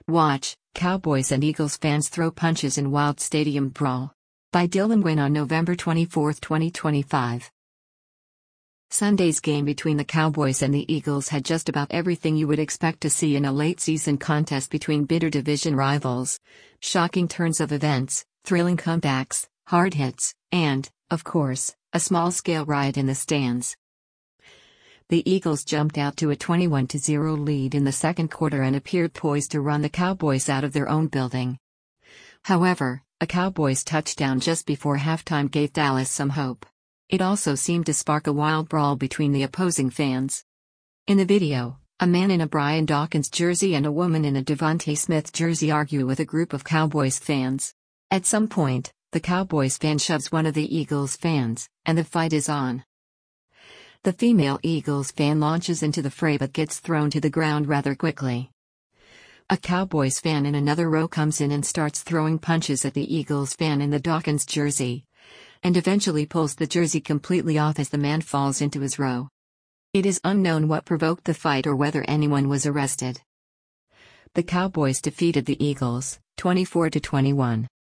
Watch, Cowboys and Eagles fans throw punches in wild stadium brawl. By Dylan Wynn on November 24, 2025. Sunday's game between the Cowboys and the Eagles had just about everything you would expect to see in a late-season contest between bitter division rivals. Shocking turns of events, thrilling comebacks, hard hits, and, of course, a small-scale riot in the stands. The Eagles jumped out to a 21-0 lead in the second quarter and appeared poised to run the Cowboys out of their own building. However, a Cowboys touchdown just before halftime gave Dallas some hope. It also seemed to spark a wild brawl between the opposing fans. In the video, a man in a Brian Dawkins jersey and a woman in a Devontae Smith jersey argue with a group of Cowboys fans. At some point, the Cowboys fan shoves one of the Eagles fans, and the fight is on. The female Eagles fan launches into the fray but gets thrown to the ground rather quickly. A Cowboys fan in another row comes in and starts throwing punches at the Eagles fan in the Dawkins jersey, and eventually pulls the jersey completely off as the man falls into his row. It is unknown what provoked the fight or whether anyone was arrested. The Cowboys defeated the Eagles, 24-21.